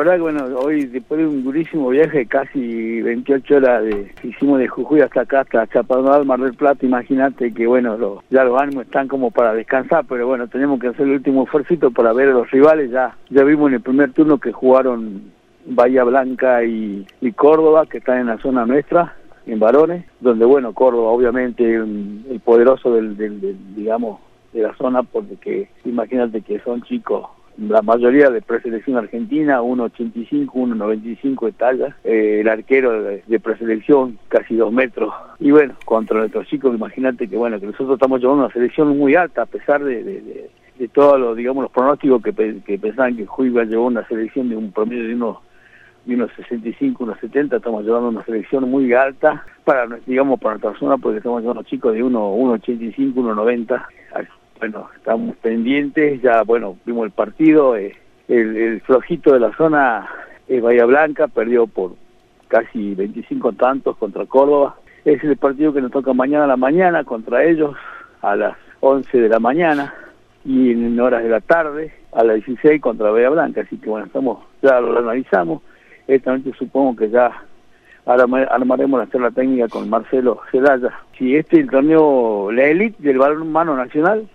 verdad que bueno, hoy después de un durísimo viaje, casi 28 horas hicimos de Jujuy hasta acá, hasta Chapadmalal, Mar del Plata, imagínate que bueno, ya los ánimos están como para descansar, pero bueno, tenemos que hacer el último esfuerzo para ver a los rivales. Ya vimos en el primer turno que jugaron Bahía Blanca y Córdoba, que están en la zona nuestra, en varones, donde bueno, Córdoba obviamente el poderoso digamos, de la zona, porque imagínate que son chicos, la mayoría de preselección argentina, 1.85, 1.95 de talla, el arquero de preselección, casi 2 metros, y bueno, contra nuestros chicos, imagínate que bueno, que nosotros estamos llevando una selección muy alta, a pesar de todos los, digamos, los pronósticos que pensaban que Jujuy iba a llevar una selección de un promedio de unos 65, unos 70, estamos llevando una selección muy alta para, digamos, para nuestra zona, porque estamos llevando chicos de 1.85, 1.90. Bueno, estamos pendientes, ya bueno, vimos el partido, el flojito de la zona es Bahía Blanca, perdió por casi 25 tantos contra Córdoba. Es el partido que nos toca mañana a la mañana contra ellos, a las 11 de la mañana, y en horas de la tarde, a las 16 contra Bahía Blanca, así que bueno, ya lo analizamos. Esta noche supongo que ya armaremos la charla técnica con Marcelo Zelaya. Si el torneo, la élite del balonmano nacional,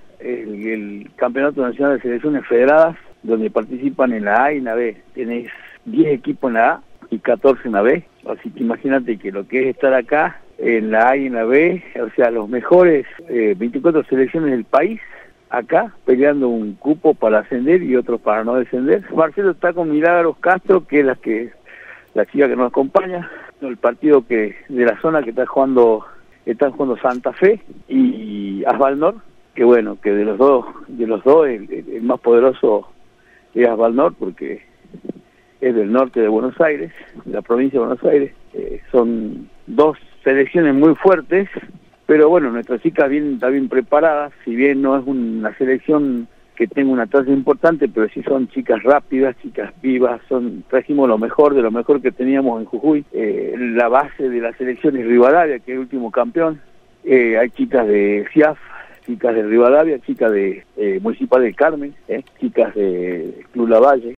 el Campeonato Nacional de Selecciones Federadas, donde participan en la A y en la B, tenés 10 equipos en la A y 14 en la B, así que imagínate que lo que es estar acá, en la A y en la B, o sea, los mejores 24 selecciones del país, acá peleando un cupo para ascender y otros para no descender. Marcelo está con Milagros Castro, que es la chica que nos acompaña, el partido de la zona que están jugando Santa Fe y Asbalnor, que bueno, que de los dos el más poderoso es Asbalnor, porque es del norte de Buenos Aires, de la provincia de Buenos Aires. Son dos selecciones muy fuertes, pero bueno, nuestras chicas están bien preparadas, si bien no es una selección que tenga una tasa importante, pero sí son chicas rápidas, chicas vivas, trajimos lo mejor de lo mejor que teníamos en Jujuy. La base de la selección es Rivadavia, que es el último campeón. Hay chicas de CIAF, chicas de Rivadavia, chicas de Municipal del Carmen, chicas de Club Lavalle.